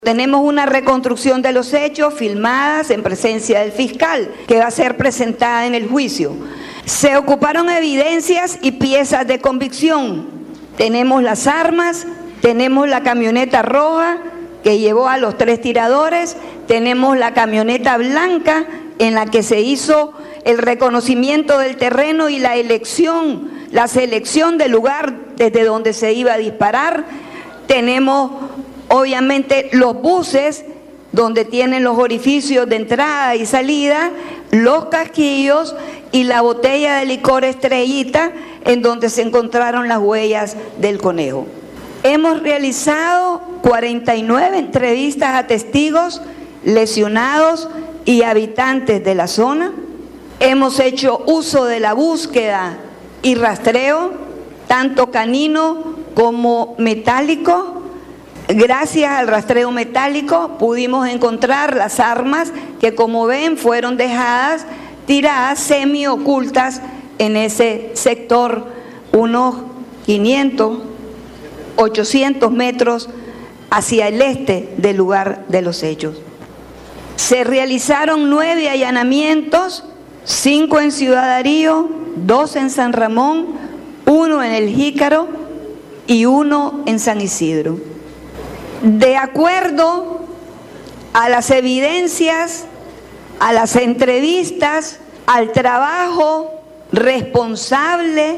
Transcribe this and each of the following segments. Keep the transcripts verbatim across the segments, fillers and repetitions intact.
Tenemos una reconstrucción de los hechos filmadas en presencia del fiscal, que va a ser presentada en el juicio. Se ocuparon evidencias y piezas de convicción. Tenemos las armas, tenemos la camioneta roja que llevó a los tres tiradores, tenemos la camioneta blanca en la que se hizo el reconocimiento del terreno y la elección, la selección del lugar desde donde se iba a disparar. Tenemos obviamente los buses donde tienen los orificios de entrada y salida, los casquillos y la botella de licor Estrellita en donde se encontraron las huellas del conejo. Hemos realizado cuarenta y nueve entrevistas a testigos, lesionados y habitantes de la zona. Hemos hecho uso de la búsqueda y rastreo, tanto canino como metálico. Gracias al rastreo metálico pudimos encontrar las armas que, como ven, fueron dejadas tiradas semi-ocultas en ese sector, unos quinientos, ochocientos metros hacia el este del lugar de los hechos. Se realizaron nueve allanamientos, cinco en Ciudad Darío, dos en San Ramón, uno en El Jícaro y uno en San Isidro. De acuerdo a las evidencias, a las entrevistas, al trabajo responsable,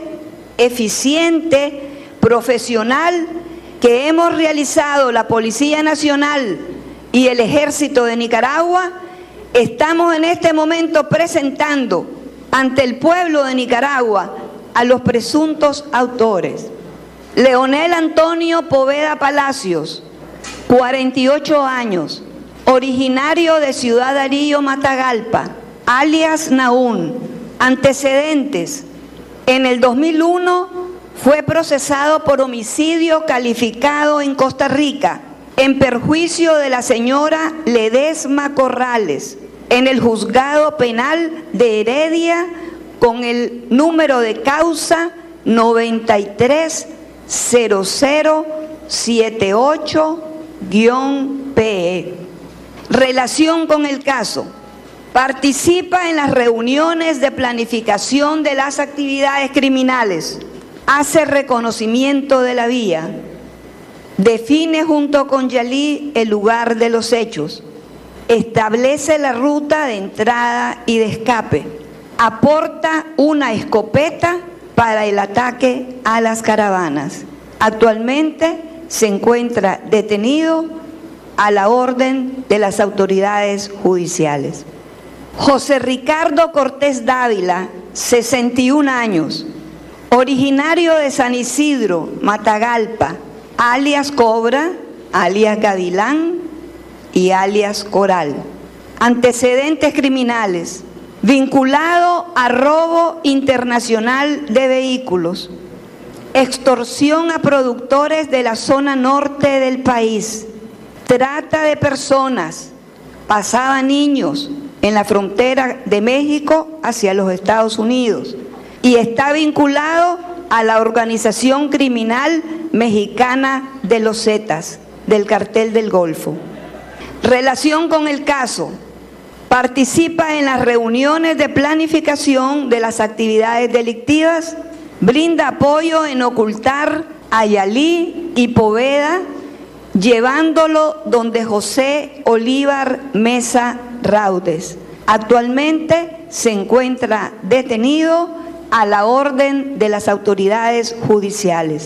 eficiente, profesional que hemos realizado la Policía Nacional y el Ejército de Nicaragua, estamos en este momento presentando ante el pueblo de Nicaragua a los presuntos autores. Leonel Antonio Poveda Palacios, cuarenta y ocho años, originario de Ciudad Darío, Matagalpa, alias Naún. Antecedentes: en el dos mil uno fue procesado por homicidio calificado en Costa Rica, en perjuicio de la señora Ledesma Corrales, en el juzgado penal de Heredia, con el número de causa noventa y tres cero cero setenta y ocho P E. Relación con el caso: participa en las reuniones de planificación de las actividades criminales, hace reconocimiento de la vía, define junto con Yalí el lugar de los hechos, establece la ruta de entrada y de escape, aporta una escopeta para el ataque a las caravanas. Actualmente se encuentra detenido a la orden de las autoridades judiciales. José Ricardo Cortés Dávila, sesenta y un años, originario de San Isidro, Matagalpa, alias Cobra, alias Gavilán y alias Coral. Antecedentes criminales: vinculado a robo internacional de vehículos, extorsión a productores de la zona norte del país, trata de personas, pasaba niños en la frontera de México hacia los Estados Unidos y está vinculado a la organización criminal mexicana de los Zetas, del Cartel del Golfo. Relación con el caso: participa en las reuniones de planificación de las actividades delictivas, brinda apoyo en ocultar a Yalí y Poveda, llevándolo donde José Olívar Mesa Raudes. Actualmente se encuentra detenido a la orden de las autoridades judiciales.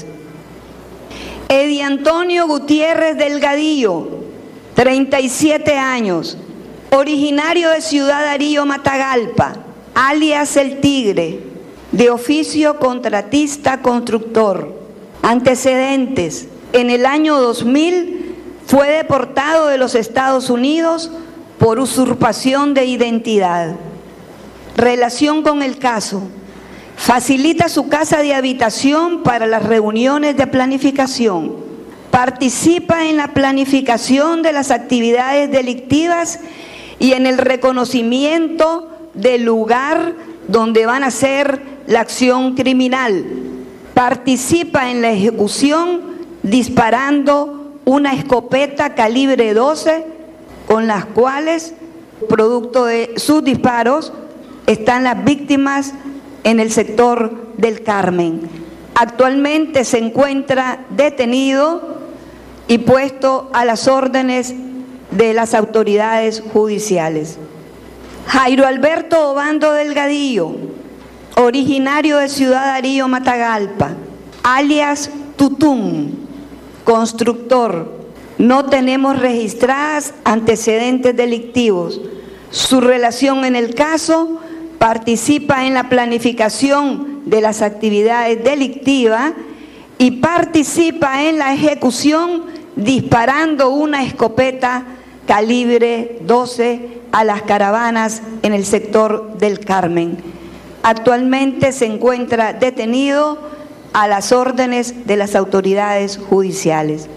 Eddie Antonio Gutiérrez Delgadillo, treinta y siete años, originario de Ciudad Darío, Matagalpa, alias El Tigre, de oficio contratista constructor. Antecedentes: en el año dos mil fue deportado de los Estados Unidos por usurpación de identidad. Relación con el caso: facilita su casa de habitación para las reuniones de planificación, participa en la planificación de las actividades delictivas y en el reconocimiento del lugar donde van a hacer la acción criminal, participa en la ejecución disparando una escopeta calibre doce con las cuales, producto de sus disparos, están las víctimas en el sector del Carmen. Actualmente se encuentra detenido y puesto a las órdenes de las autoridades judiciales. Jairo Alberto Obando Delgadillo, originario de Ciudad Darío, Matagalpa, alias Tutún, constructor. No tenemos registradas antecedentes delictivos. Su relación en el caso: participa en la planificación de las actividades delictivas y participa en la ejecución disparando una escopeta calibre doce a las caravanas en el sector del Carmen. Actualmente se encuentra detenido a las órdenes de las autoridades judiciales.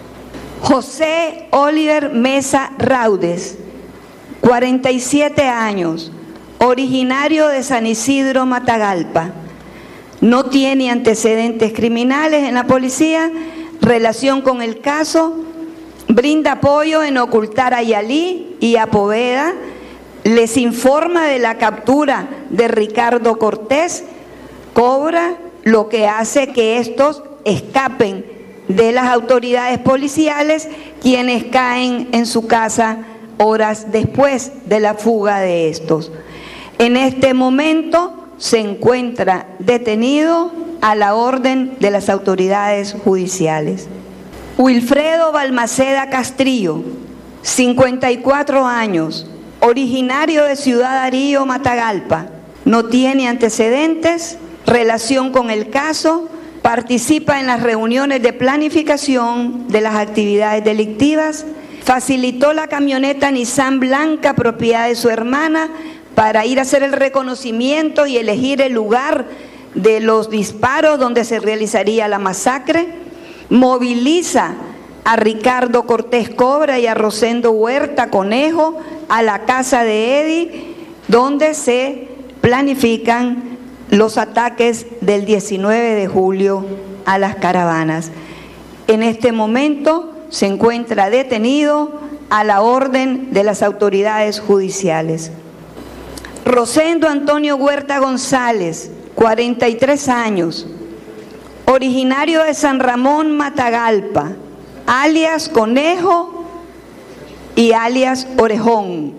José Oliver Mesa Raudes, cuarenta y siete años, originario de San Isidro, Matagalpa. No tiene antecedentes criminales en la policía. Relación con el caso: brinda apoyo en ocultar a Yalí y a Poveda. Les informa de la captura de Ricardo Cortés. Cobra, lo que hace que estos escapen de las autoridades policiales, quienes caen en su casa horas después de la fuga de estos. En este momento se encuentra detenido a la orden de las autoridades judiciales. Wilfredo Balmaceda Castrillo, cincuenta y cuatro años, originario de Ciudad Darío, Matagalpa. No tiene antecedentes, relación con el caso, participa en las reuniones de planificación de las actividades delictivas, facilitó la camioneta Nissan blanca propiedad de su hermana para ir a hacer el reconocimiento y elegir el lugar de los disparos donde se realizaría la masacre, moviliza a Ricardo Cortés Cobra y a Rosendo Huerta Conejo a la casa de Edi, donde se planifican los ataques del diecinueve de julio a las caravanas. En este momento se encuentra detenido a la orden de las autoridades judiciales. Rosendo Antonio Huerta González, cuarenta y tres años, originario de San Ramón, Matagalpa, alias Conejo y alias Orejón.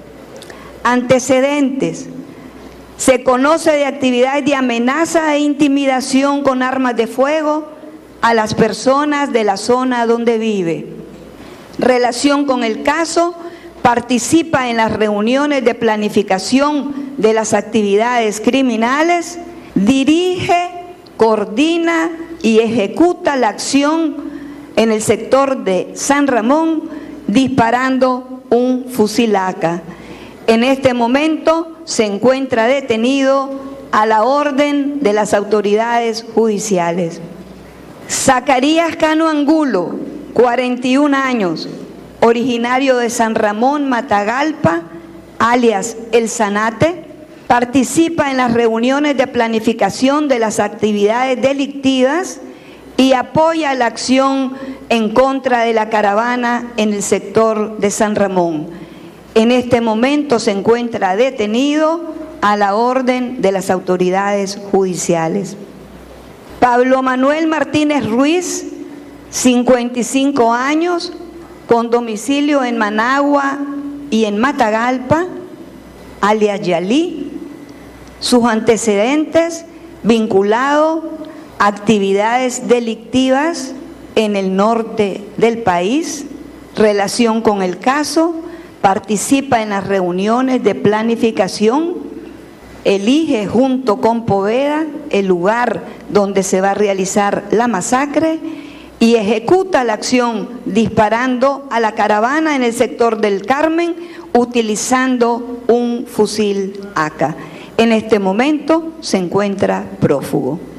Antecedentes: se conoce de actividades de amenaza e intimidación con armas de fuego a las personas de la zona donde vive. Relación con el caso: participa en las reuniones de planificación de las actividades criminales, dirige, coordina y ejecuta la acción en el sector de San Ramón disparando un fusil A K. En este momento se encuentra detenido a la orden de las autoridades judiciales. Zacarías Cano Angulo, cuarenta y un años, originario de San Ramón, Matagalpa, alias El Zanate, participa en las reuniones de planificación de las actividades delictivas y apoya la acción en contra de la caravana en el sector de San Ramón. En este momento se encuentra detenido a la orden de las autoridades judiciales. Pablo Manuel Martínez Ruiz, cincuenta y cinco años, con domicilio en Managua y en Matagalpa, alias Yalí. Sus antecedentes: vinculado a actividades delictivas en el norte del país. Relación con el caso: participa en las reuniones de planificación, elige junto con Poveda el lugar donde se va a realizar la masacre y ejecuta la acción disparando a la caravana en el sector del Carmen utilizando un fusil A K. En este momento se encuentra prófugo.